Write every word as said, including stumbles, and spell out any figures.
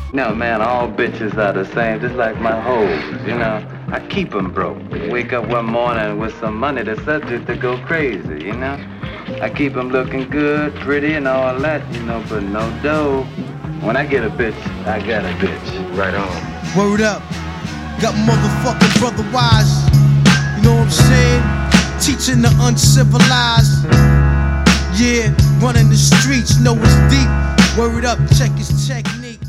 No, man, all bitches are the same, just like my hoes, you know. I keep them broke. Wake up one morning with some money, the subject to go crazy, you know. I keep them looking good, pretty, and all that, you know, but no dough. When I get a bitch, I got a bitch. Right on. Word up. Got motherfucking brother wise. You know what I'm saying? Teaching the uncivilized. Yeah, running the streets, know it's deep. Word up, check his technique.